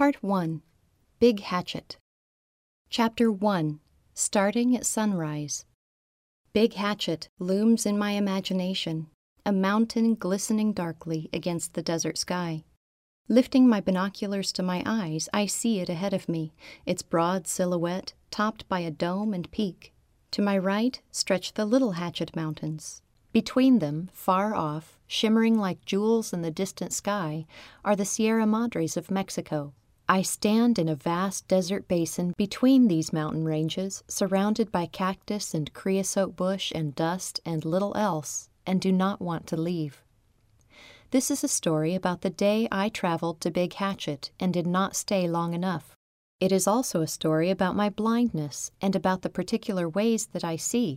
Part 1. Big Hatchet. Chapter 1. Starting at Sunrise. Big Hatchet looms in my imagination, a mountain glistening darkly against the desert sky. Lifting my binoculars to my eyes, I see it ahead of me, its broad silhouette topped by a dome and peak. To my right stretch the Little Hatchet Mountains. Between them, far off, shimmering like jewels in the distant sky, are the Sierra Madres of Mexico. I stand in a vast desert basin between these mountain ranges, surrounded by cactus and creosote bush and dust and little else, and do not want to leave. This is a story about the day I traveled to Big Hatchet and did not stay long enough. It is also a story about my blindness and about the particular ways that I see.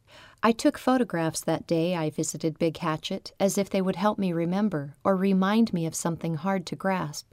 I took photographs that day I visited Big Hatchet as if they would help me remember or remind me of something hard to grasp.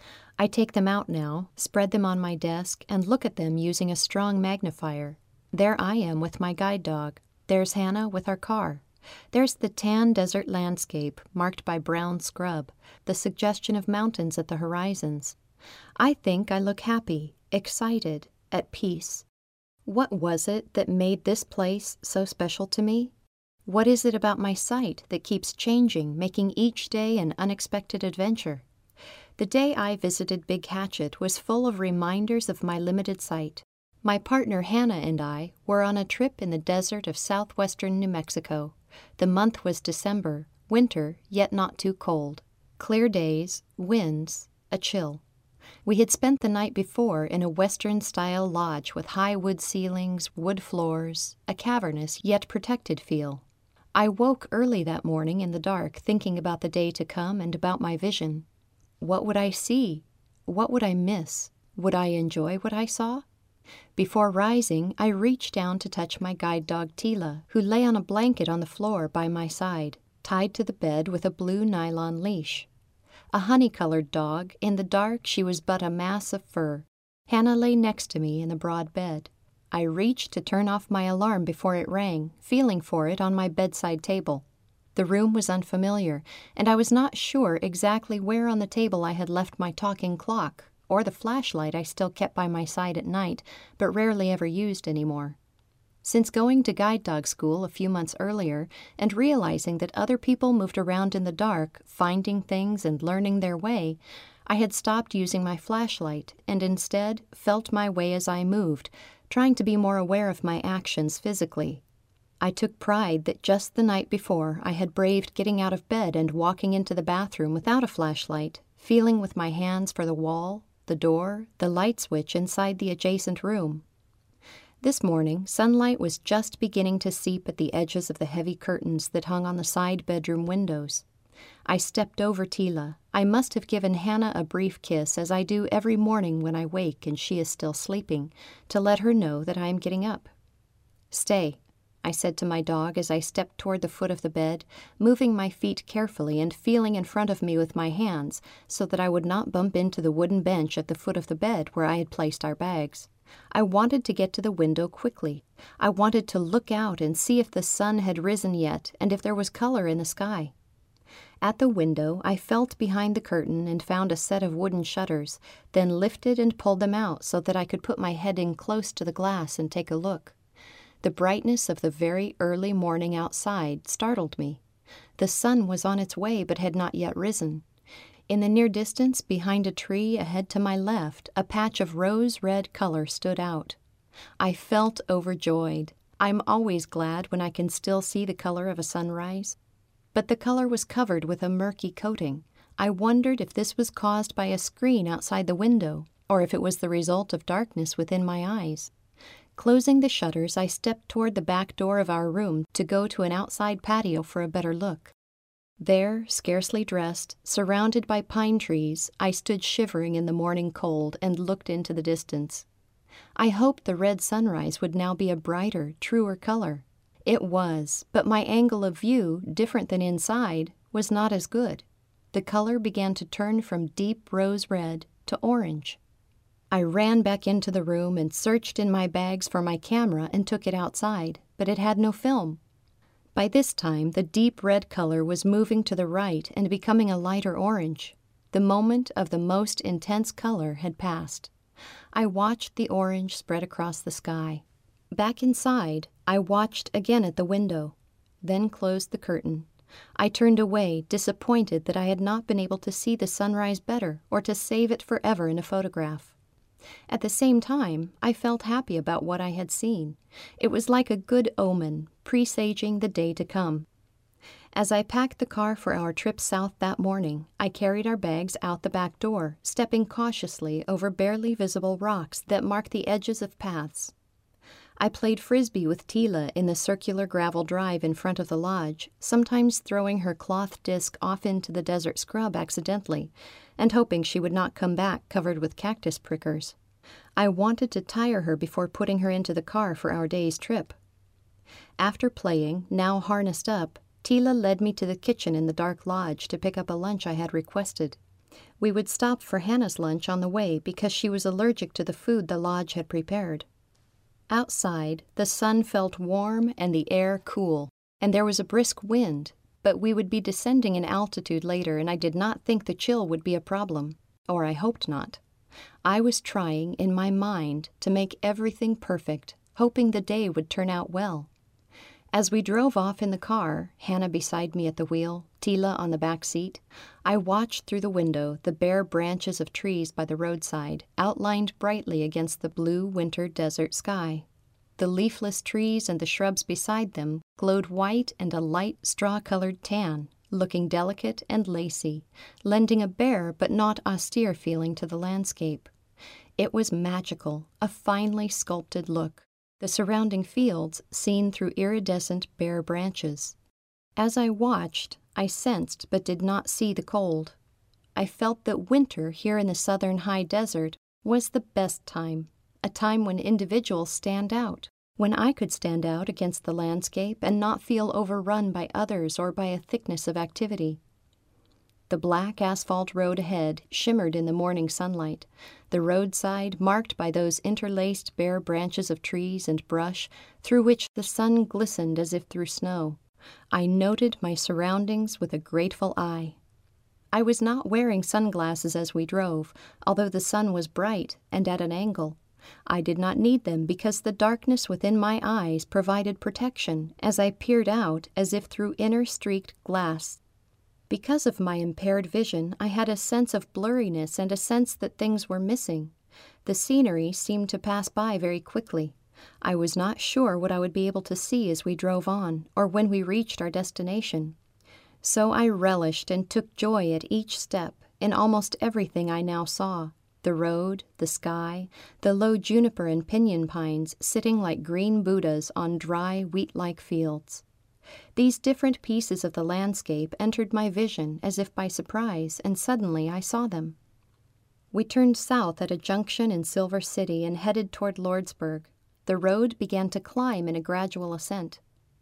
I take them out now, spread them on my desk, and look at them using a strong magnifier. There I am with my guide dog. There's Hannah with our car. There's the tan desert landscape marked by brown scrub, the suggestion of mountains at the horizons. I think I look happy, excited, at peace. What was it that made this place so special to me? What is it about my sight that keeps changing, making each day an unexpected adventure? The day I visited Big Hatchet was full of reminders of my limited sight. My partner Hannah and I were on a trip in the desert of southwestern New Mexico. The month was December, winter, yet not too cold. Clear days, winds, a chill. We had spent the night before in a Western-style lodge with high wood ceilings, wood floors, a cavernous yet protected feel. I woke early that morning in the dark, thinking about the day to come and about my vision. What would I see? What would I miss? Would I enjoy what I saw? Before rising, I reached down to touch my guide dog Tila, who lay on a blanket on the floor by my side, tied to the bed with a blue nylon leash. A honey-colored dog, in the dark she was but a mass of fur. Hannah lay next to me in the broad bed. I reached to turn off my alarm before it rang, feeling for it on my bedside table. The room was unfamiliar, and I was not sure exactly where on the table I had left my talking clock, or the flashlight I still kept by my side at night, but rarely ever used anymore. Since going to guide dog school a few months earlier, and realizing that other people moved around in the dark, finding things and learning their way, I had stopped using my flashlight, and instead felt my way as I moved, trying to be more aware of my actions physically. I took pride that just the night before I had braved getting out of bed and walking into the bathroom without a flashlight, feeling with my hands for the wall, the door, the light switch inside the adjacent room. This morning, sunlight was just beginning to seep at the edges of the heavy curtains that hung on the side bedroom windows. I stepped over Tila. I must have given Hannah a brief kiss, as I do every morning when I wake and she is still sleeping, to let her know that I am getting up. "Stay," I said to my dog as I stepped toward the foot of the bed, moving my feet carefully and feeling in front of me with my hands so that I would not bump into the wooden bench at the foot of the bed where I had placed our bags. I wanted to get to the window quickly. I wanted to look out and see if the sun had risen yet and if there was color in the sky. At the window, I felt behind the curtain and found a set of wooden shutters, then lifted and pulled them out so that I could put my head in close to the glass and take a look. The brightness of the very early morning outside startled me. The sun was on its way but had not yet risen. In the near distance, behind a tree ahead to my left, a patch of rose-red color stood out. I felt overjoyed. I'm always glad when I can still see the color of a sunrise. But the color was covered with a murky coating. I wondered if this was caused by a screen outside the window, or if it was the result of darkness within my eyes. Closing the shutters, I stepped toward the back door of our room to go to an outside patio for a better look. There, scarcely dressed, surrounded by pine trees, I stood shivering in the morning cold and looked into the distance. I hoped the red sunrise would now be a brighter, truer color. It was, but my angle of view, different than inside, was not as good. The color began to turn from deep rose red to orange. I ran back into the room and searched in my bags for my camera and took it outside, but it had no film. By this time, the deep red color was moving to the right and becoming a lighter orange. The moment of the most intense color had passed. I watched the orange spread across the sky. Back inside, I watched again at the window, then closed the curtain. I turned away, disappointed that I had not been able to see the sunrise better or to save it forever in a photograph. At the same time, I felt happy about what I had seen. It was like a good omen, presaging the day to come. As I packed the car for our trip south that morning, I carried our bags out the back door, stepping cautiously over barely visible rocks that marked the edges of paths. I played frisbee with Tila in the circular gravel drive in front of the lodge, sometimes throwing her cloth disc off into the desert scrub accidentally, and hoping she would not come back covered with cactus prickers. I wanted to tire her before putting her into the car for our day's trip. After playing, now harnessed up, Tila led me to the kitchen in the dark lodge to pick up a lunch I had requested. We would stop for Hannah's lunch on the way because she was allergic to the food the lodge had prepared. Outside, the sun felt warm and the air cool, and there was a brisk wind, but we would be descending in altitude later, and I did not think the chill would be a problem, or I hoped not. I was trying, in my mind, to make everything perfect, hoping the day would turn out well. As we drove off in the car, Hannah beside me at the wheel, Tila on the back seat, I watched through the window the bare branches of trees by the roadside, outlined brightly against the blue winter desert sky. The leafless trees and the shrubs beside them glowed white and a light straw-colored tan, looking delicate and lacy, lending a bare but not austere feeling to the landscape. It was magical, a finely sculpted look. The surrounding fields seen through iridescent bare branches. As I watched, I sensed but did not see the cold. I felt that winter here in the southern high desert was the best time, a time when individuals stand out, when I could stand out against the landscape and not feel overrun by others or by a thickness of activity. The black asphalt road ahead shimmered in the morning sunlight, the roadside marked by those interlaced bare branches of trees and brush through which the sun glistened as if through snow. I noted my surroundings with a grateful eye. I was not wearing sunglasses as we drove, although the sun was bright and at an angle. I did not need them because the darkness within my eyes provided protection as I peered out as if through inner streaked glass. Because of my impaired vision, I had a sense of blurriness and a sense that things were missing. The scenery seemed to pass by very quickly. I was not sure what I would be able to see as we drove on, or when we reached our destination. So I relished and took joy at each step, in almost everything I now saw. The road, the sky, the low juniper and pinyon pines sitting like green Buddhas on dry, wheat-like fields. These different pieces of the landscape entered my vision as if by surprise, and suddenly I saw them. We turned south at a junction in Silver City and headed toward Lordsburg. The road began to climb in a gradual ascent.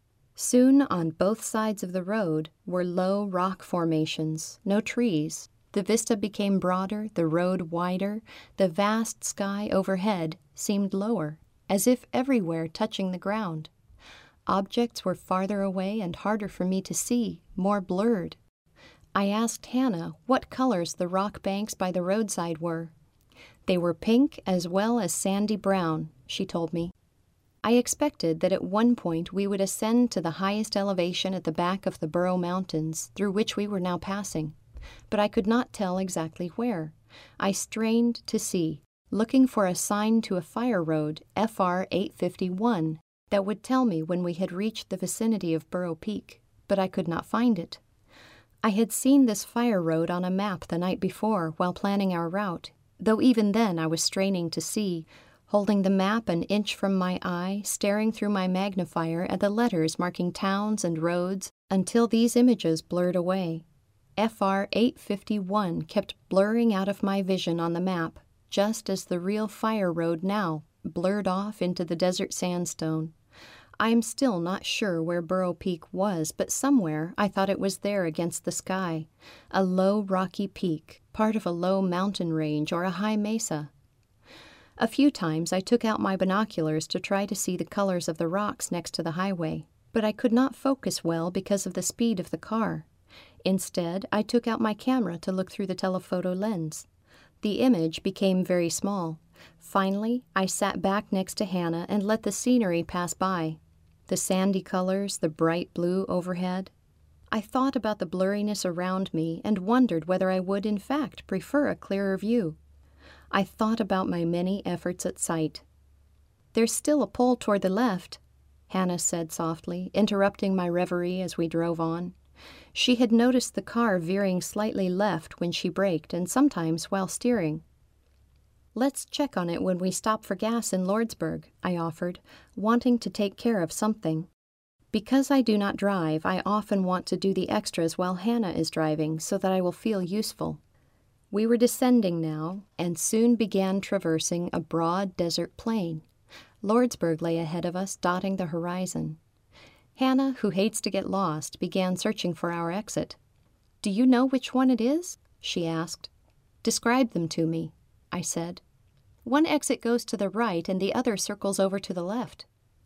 Soon on both sides of the road were low rock formations, no trees. The vista became broader, the road wider, the vast sky overhead seemed lower, as if everywhere touching the ground. Objects were farther away and harder for me to see, more blurred. I asked Hannah what colors the rock banks by the roadside were. They were pink as well as sandy brown, she told me. I expected that at one point we would ascend to the highest elevation at the back of the Burro Mountains, through which we were now passing, but I could not tell exactly where. I strained to see, looking for a sign to a fire road, FR 851, that would tell me when we had reached the vicinity of Burro Peak, but I could not find it. I had seen this fire road on a map the night before while planning our route, though even then I was straining to see, holding the map an inch from my eye, staring through my magnifier at the letters marking towns and roads until these images blurred away. FR 851 kept blurring out of my vision on the map, just as the real fire road now blurred off into the desert sandstone. I am still not sure where Burro Peak was, but somewhere I thought it was there against the sky, a low rocky peak, part of a low mountain range or a high mesa. A few times I took out my binoculars to try to see the colors of the rocks next to the highway, but I could not focus well because of the speed of the car. Instead, I took out my camera to look through the telephoto lens. The image became very small. Finally, I sat back next to Hannah and let the scenery pass by. The sandy colors, the bright blue overhead. I thought about the blurriness around me and wondered whether I would, in fact, prefer a clearer view. I thought about my many efforts at sight. "There's still a pole toward the left," Hannah said softly, interrupting my reverie as we drove on. She had noticed the car veering slightly left when she braked and sometimes while steering. "Let's check on it when we stop for gas in Lordsburg," I offered, wanting to take care of something. Because I do not drive, I often want to do the extras while Hannah is driving so that I will feel useful. We were descending now and soon began traversing a broad desert plain. Lordsburg lay ahead of us, dotting the horizon. Hannah, who hates to get lost, began searching for our exit. "Do you know which one it is?" she asked. "Describe them to me," I said. "One exit goes to the right and the other circles over to the left."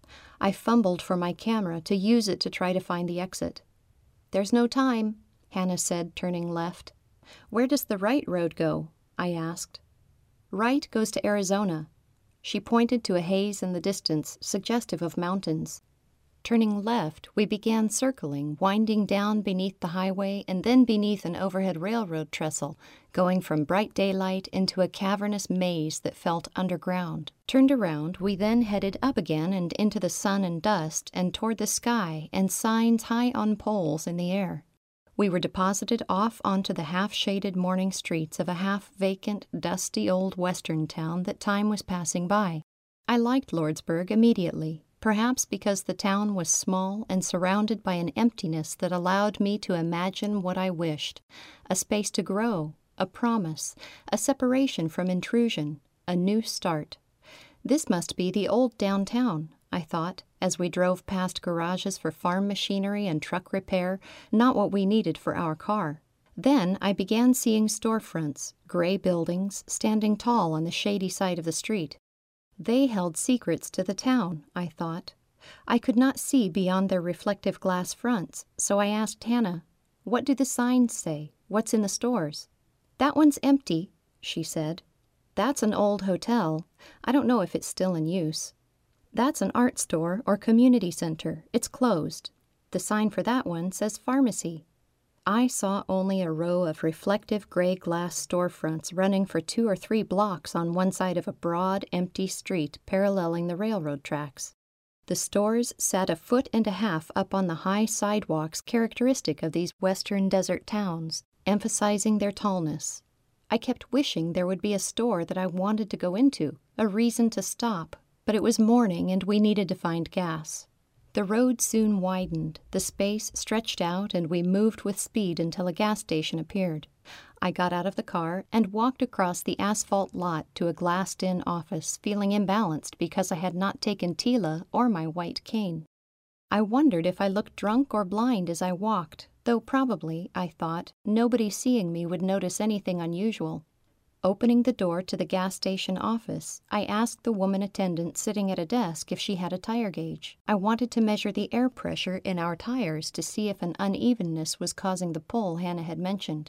I fumbled for my camera to use it to try to find the exit. "There's no time," Hannah said, turning left. "Where does the right road go?" I asked. "Right goes to Arizona." She pointed to a haze in the distance, suggestive of mountains. Turning left, we began circling, winding down beneath the highway and then beneath an overhead railroad trestle, going from bright daylight into a cavernous maze that felt underground. Turned around, we then headed up again and into the sun and dust and toward the sky and signs high on poles in the air. We were deposited off onto the half-shaded morning streets of a half-vacant, dusty old western town that time was passing by. I liked Lordsburg immediately. Perhaps because the town was small and surrounded by an emptiness that allowed me to imagine what I wished, a space to grow, a promise, a separation from intrusion, a new start. This must be the old downtown, I thought, as we drove past garages for farm machinery and truck repair, not what we needed for our car. Then I began seeing storefronts, gray buildings, standing tall on the shady side of the street. They held secrets to the town, I thought. I could not see beyond their reflective glass fronts, so I asked Hannah, "What do the signs say? What's in the stores?" "That one's empty," she said. "That's an old hotel. I don't know if it's still in use. That's an art store or community center. It's closed. The sign for that one says pharmacy." I saw only a row of reflective gray glass storefronts running for 2 or 3 blocks on one side of a broad, empty street paralleling the railroad tracks. The stores sat a foot and a half up on the high sidewalks characteristic of these western desert towns, emphasizing their tallness. I kept wishing there would be a store that I wanted to go into, a reason to stop, but it was morning and we needed to find gas. The road soon widened, the space stretched out, and we moved with speed until a gas station appeared. I got out of the car and walked across the asphalt lot to a glassed-in office, feeling imbalanced because I had not taken Tila or my white cane. I wondered if I looked drunk or blind as I walked, though probably, I thought, nobody seeing me would notice anything unusual. Opening the door to the gas station office, I asked the woman attendant sitting at a desk if she had a tire gauge. I wanted to measure the air pressure in our tires to see if an unevenness was causing the pull Hannah had mentioned.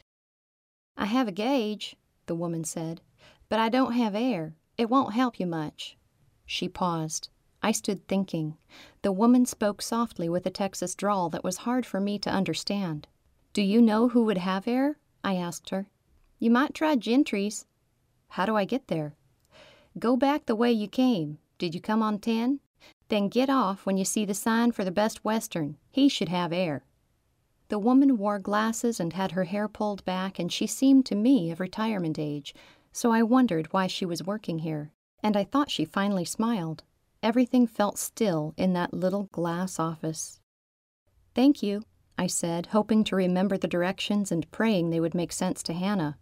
"I have a gauge," the woman said, "but I don't have air. It won't help you much." She paused. I stood thinking. The woman spoke softly with a Texas drawl that was hard for me to understand. "Do you know who would have air?" I asked her. "You might try Gentry's." "How do I get there?" "Go back the way you came. Did you come on 10? Then get off when you see the sign for the Best Western. He should have air." The woman wore glasses and had her hair pulled back, and she seemed to me of retirement age, so I wondered why she was working here, and I thought she finally smiled. Everything felt still in that little glass office. "Thank you," I said, hoping to remember the directions and praying they would make sense to Hannah.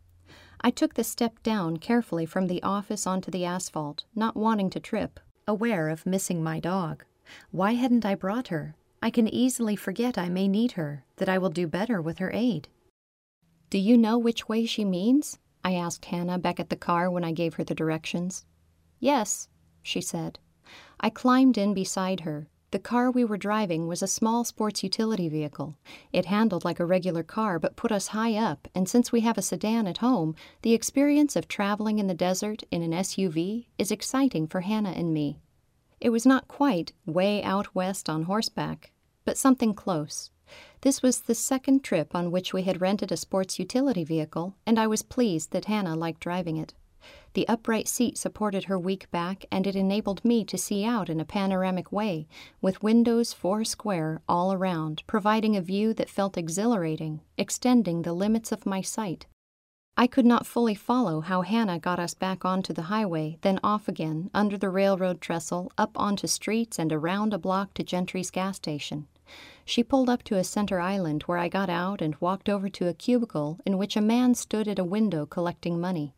I took the step down carefully from the office onto the asphalt, not wanting to trip, aware of missing my dog. Why hadn't I brought her? I can easily forget I may need her, that I will do better with her aid. "Do you know which way she means?" I asked Hannah back at the car when I gave her the directions. "Yes," she said. I climbed in beside her. The car we were driving was a small sports utility vehicle. It handled like a regular car but put us high up, and since we have a sedan at home, the experience of traveling in the desert in an SUV is exciting for Hannah and me. It was not quite way out west on horseback, but something close. This was the second trip on which we had rented a sports utility vehicle, and I was pleased that Hannah liked driving it. The upright seat supported her weak back, and it enabled me to see out in a panoramic way, with windows 4 square all around, providing a view that felt exhilarating, extending the limits of my sight. I could not fully follow how Hannah got us back onto the highway, then off again, under the railroad trestle, up onto streets and around a block to Gentry's gas station. She pulled up to a center island where I got out and walked over to a cubicle in which a man stood at a window collecting money.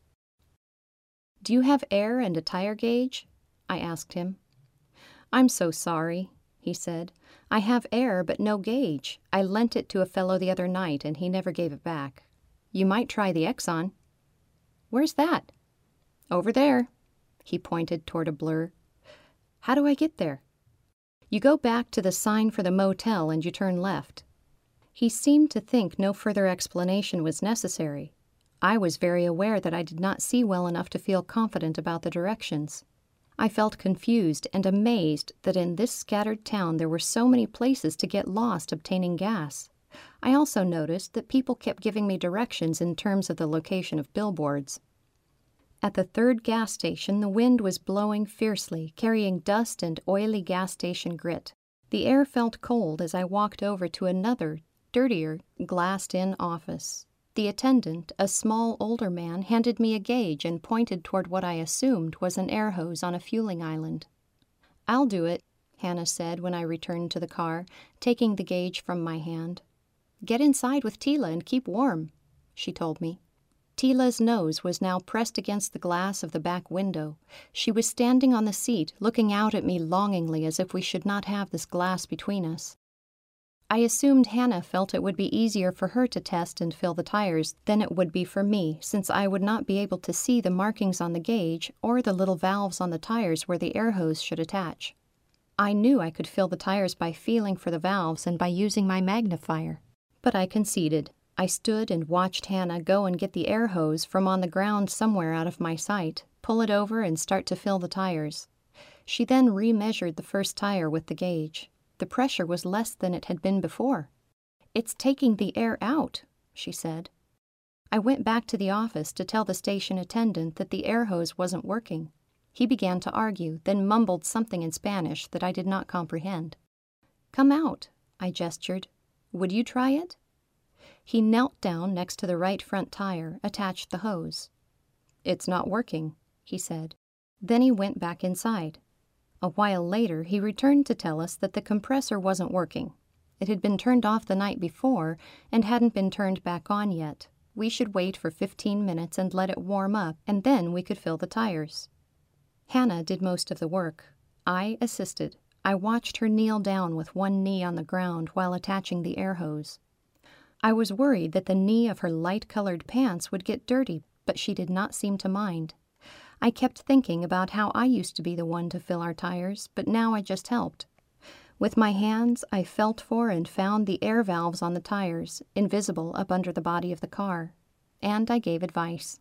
"Do you have air and a tire gauge?" I asked him. "I'm so sorry," he said. "I have air but no gauge. I lent it to a fellow the other night and he never gave it back. You might try the Exxon." "Where's that?" "Over there." He pointed toward a blur. "How do I get there?" "You go back to the sign for the motel and you turn left." He seemed to think no further explanation was necessary. I was very aware that I did not see well enough to feel confident about the directions. I felt confused and amazed that in this scattered town there were so many places to get lost obtaining gas. I also noticed that people kept giving me directions in terms of the location of billboards. At the third gas station, the wind was blowing fiercely, carrying dust and oily gas station grit. The air felt cold as I walked over to another, dirtier, glassed-in office. The attendant, a small, older man, handed me a gauge and pointed toward what I assumed was an air hose on a fueling island. "I'll do it," Hannah said when I returned to the car, taking the gauge from my hand. "Get inside with Tila and keep warm," she told me. Tila's nose was now pressed against the glass of the back window. She was standing on the seat, looking out at me longingly as if we should not have this glass between us. I assumed Hannah felt it would be easier for her to test and fill the tires than it would be for me, since I would not be able to see the markings on the gauge or the little valves on the tires where the air hose should attach. I knew I could fill the tires by feeling for the valves and by using my magnifier. But I conceded. I stood and watched Hannah go and get the air hose from on the ground somewhere out of my sight, pull it over and start to fill the tires. She then remeasured the first tire with the gauge. The pressure was less than it had been before. "It's taking the air out," she said. I went back to the office to tell the station attendant that the air hose wasn't working. He began to argue, then mumbled something in Spanish that I did not comprehend. "Come out," I gestured. "Would you try it?" He knelt down next to the right front tire, attached the hose. "It's not working," he said. Then he went back inside. A while later, he returned to tell us that the compressor wasn't working. It had been turned off the night before and hadn't been turned back on yet. We should wait for 15 minutes and let it warm up, and then we could fill the tires. Hannah did most of the work. I assisted. I watched her kneel down with one knee on the ground while attaching the air hose. I was worried that the knee of her light-colored pants would get dirty, but she did not seem to mind. I kept thinking about how I used to be the one to fill our tires, but now I just helped. With my hands, I felt for and found the air valves on the tires, invisible up under the body of the car, and I gave advice.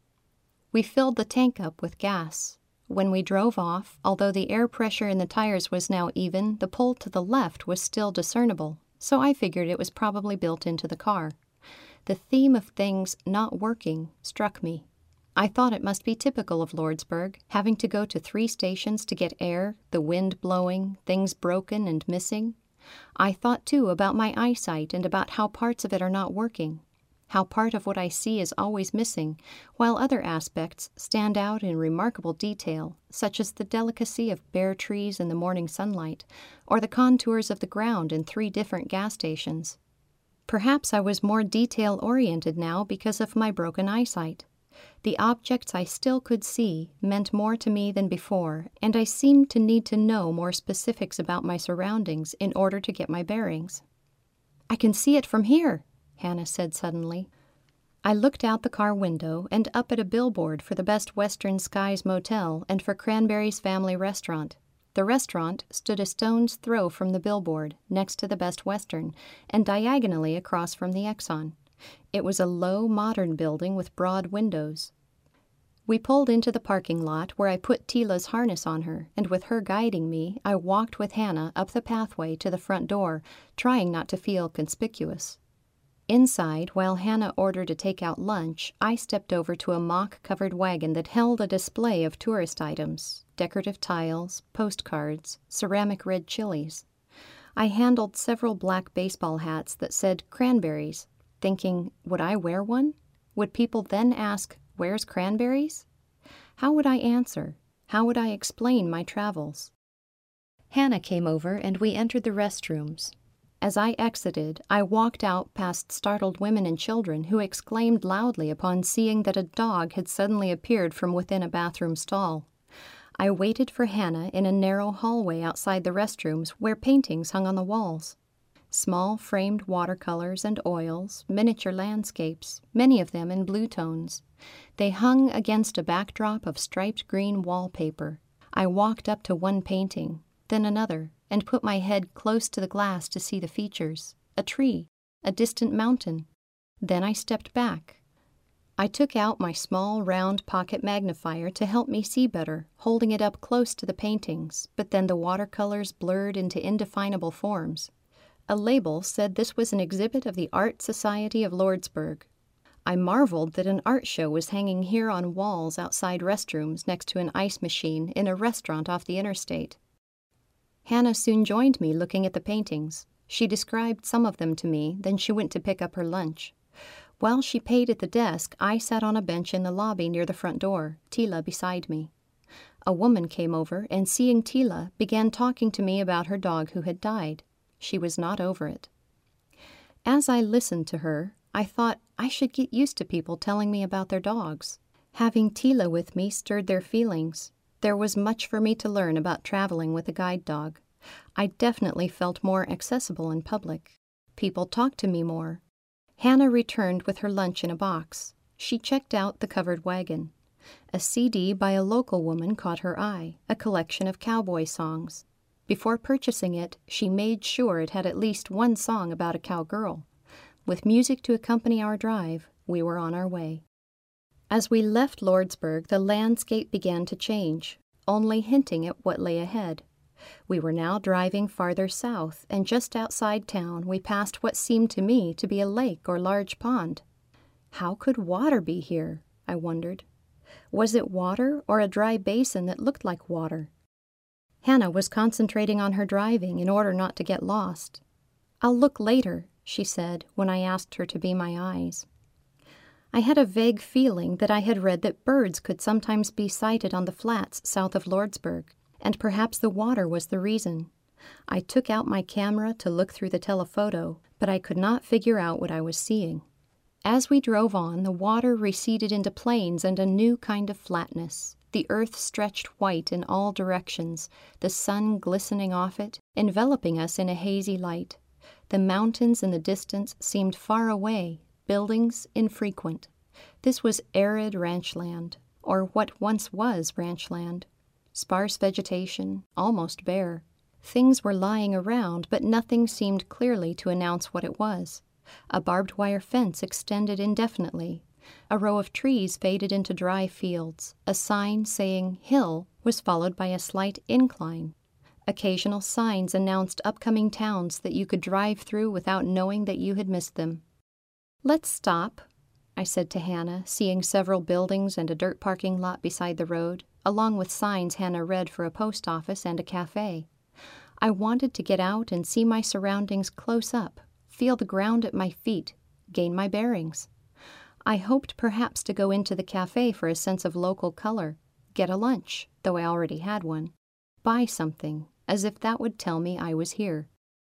We filled the tank up with gas. When we drove off, although the air pressure in the tires was now even, the pull to the left was still discernible, so I figured it was probably built into the car. The theme of things not working struck me. I thought it must be typical of Lordsburg, having to go to 3 stations to get air, the wind blowing, things broken and missing. I thought, too, about my eyesight and about how parts of it are not working, how part of what I see is always missing, while other aspects stand out in remarkable detail, such as the delicacy of bare trees in the morning sunlight, or the contours of the ground in 3 different gas stations. Perhaps I was more detail-oriented now because of my broken eyesight. The objects I still could see meant more to me than before, and I seemed to need to know more specifics about my surroundings in order to get my bearings. "I can see it from here," Hannah said suddenly. I looked out the car window and up at a billboard for the Best Western Skies Motel and for Cranberry's Family Restaurant. The restaurant stood a stone's throw from the billboard, next to the Best Western, and diagonally across from the Exxon. It was a low, modern building with broad windows. We pulled into the parking lot where I put Tila's harness on her, and with her guiding me, I walked with Hannah up the pathway to the front door, trying not to feel conspicuous. Inside, while Hannah ordered a takeout lunch, I stepped over to a mock-covered wagon that held a display of tourist items, decorative tiles, postcards, ceramic red chilies. I handled several black baseball hats that said Cranberries, thinking, would I wear one? Would people then ask, "Where's Cranberries?" How would I answer? How would I explain my travels? Hannah came over and we entered the restrooms. As I exited, I walked out past startled women and children who exclaimed loudly upon seeing that a dog had suddenly appeared from within a bathroom stall. I waited for Hannah in a narrow hallway outside the restrooms where paintings hung on the walls. Small framed watercolors and oils, miniature landscapes, many of them in blue tones. They hung against a backdrop of striped green wallpaper. I walked up to one painting, then another, and put my head close to the glass to see the features, a tree, a distant mountain. Then I stepped back. I took out my small, round pocket magnifier to help me see better, holding it up close to the paintings, but then the watercolors blurred into indefinable forms. A label said this was an exhibit of the Art Society of Lordsburg. I marveled that an art show was hanging here on walls outside restrooms next to an ice machine in a restaurant off the interstate. Hannah soon joined me looking at the paintings. She described some of them to me, then she went to pick up her lunch. While she paid at the desk, I sat on a bench in the lobby near the front door, Tila beside me. A woman came over and, seeing Tila, began talking to me about her dog who had died. She was not over it. As I listened to her, I thought I should get used to people telling me about their dogs. Having Tila with me stirred their feelings. There was much for me to learn about traveling with a guide dog. I definitely felt more accessible in public. People talked to me more. Hannah returned with her lunch in a box. She checked out the covered wagon. A CD by a local woman caught her eye, a collection of cowboy songs. Before purchasing it, she made sure it had at least one song about a cowgirl. With music to accompany our drive, we were on our way. As we left Lordsburg, the landscape began to change, only hinting at what lay ahead. We were now driving farther south, and just outside town we passed what seemed to me to be a lake or large pond. How could water be here? I wondered. Was it water or a dry basin that looked like water? Hannah was concentrating on her driving in order not to get lost. "I'll look later," she said when I asked her to be my eyes. I had a vague feeling that I had read that birds could sometimes be sighted on the flats south of Lordsburg, and perhaps the water was the reason. I took out my camera to look through the telephoto, but I could not figure out what I was seeing. As we drove on, the water receded into plains and a new kind of flatness. The earth stretched white in all directions, the sun glistening off it, enveloping us in a hazy light. The mountains in the distance seemed far away, buildings infrequent. This was arid ranchland, or what once was ranchland. Sparse vegetation, almost bare. Things were lying around, but nothing seemed clearly to announce what it was. A barbed wire fence extended indefinitely. A row of trees faded into dry fields. A sign saying "Hill" was followed by a slight incline. Occasional signs announced upcoming towns that you could drive through without knowing that you had missed them. "Let's stop," I said to Hannah, seeing several buildings and a dirt parking lot beside the road, along with signs Hannah read for a post office and a cafe. I wanted to get out and see my surroundings close up, feel the ground at my feet, gain my bearings. I hoped perhaps to go into the cafe for a sense of local color, get a lunch, though I already had one, buy something, as if that would tell me I was here.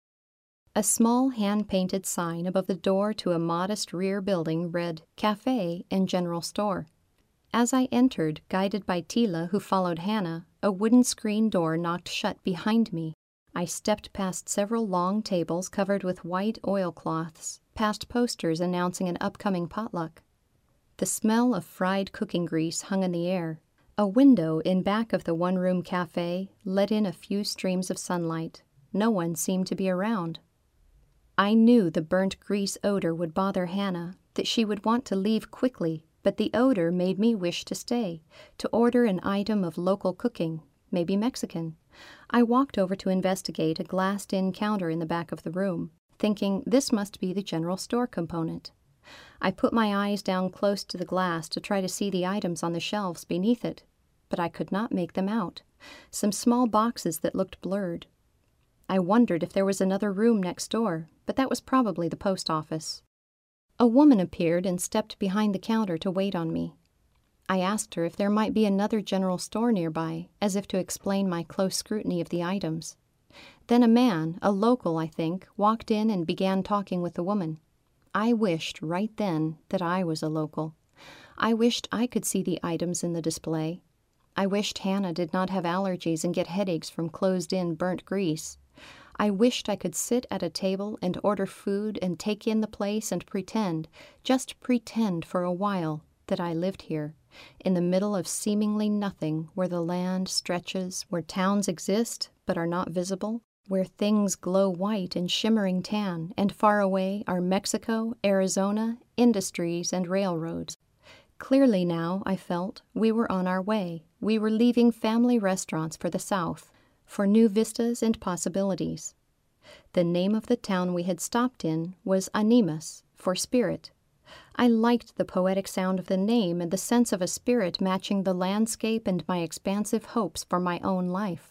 A small hand-painted sign above the door to a modest rear building read "Cafe and General Store." As I entered, guided by Tila, who followed Hannah, a wooden screen door knocked shut behind me. I stepped past several long tables covered with white oilcloths, past posters announcing an upcoming potluck. The smell of fried cooking grease hung in the air. A window in back of the one-room cafe let in a few streams of sunlight. No one seemed to be around. I knew the burnt grease odor would bother Hannah, that she would want to leave quickly, but the odor made me wish to stay, to order an item of local cooking, maybe Mexican. I walked over to investigate a glassed-in counter in the back of the room, thinking this must be the general store component. I put my eyes down close to the glass to try to see the items on the shelves beneath it, but I could not make them out. Some small boxes that looked blurred. I wondered if there was another room next door, but that was probably the post office. A woman appeared and stepped behind the counter to wait on me. I asked her if there might be another general store nearby, as if to explain my close scrutiny of the items. Then a man, a local I think, walked in and began talking with the woman. I wished right then that I was a local. I wished I could see the items in the display. I wished Hannah did not have allergies and get headaches from closed-in burnt grease. I wished I could sit at a table and order food and take in the place and pretend, just pretend for a while, that I lived here, in the middle of seemingly nothing, where the land stretches, where towns exist but are not visible, where things glow white and shimmering tan, and far away are Mexico, Arizona, industries, and railroads. Clearly now, I felt, we were on our way. We were leaving family restaurants for the South, for new vistas and possibilities. The name of the town we had stopped in was Animas, for spirit. I liked the poetic sound of the name and the sense of a spirit matching the landscape and my expansive hopes for my own life.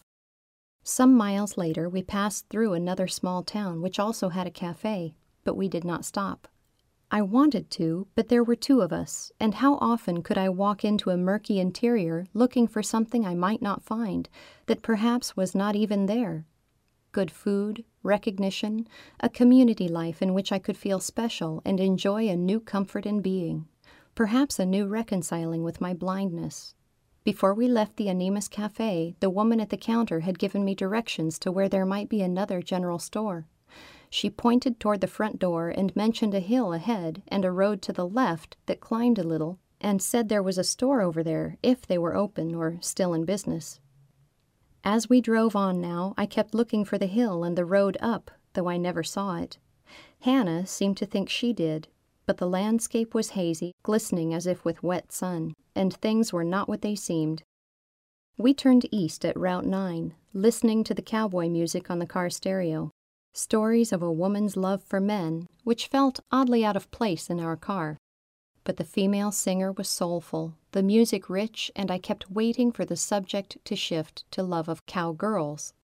Some miles later, we passed through another small town which also had a cafe, but we did not stop. I wanted to, but there were two of us, and how often could I walk into a murky interior looking for something I might not find, that perhaps was not even there? Good food, recognition, a community life in which I could feel special and enjoy a new comfort in being, perhaps a new reconciling with my blindness. Before we left the Animas Cafe, the woman at the counter had given me directions to where there might be another general store. She pointed toward the front door and mentioned a hill ahead and a road to the left that climbed a little, and said there was a store over there if they were open or still in business. As we drove on now, I kept looking for the hill and the road up, though I never saw it. Hannah seemed to think she did, but the landscape was hazy, glistening as if with wet sun, and things were not what they seemed. We turned east at Route 9, listening to the cowboy music on the car stereo. Stories of a woman's love for men, which felt oddly out of place in our car. But the female singer was soulful, the music rich, and I kept waiting for the subject to shift to love of cowgirls.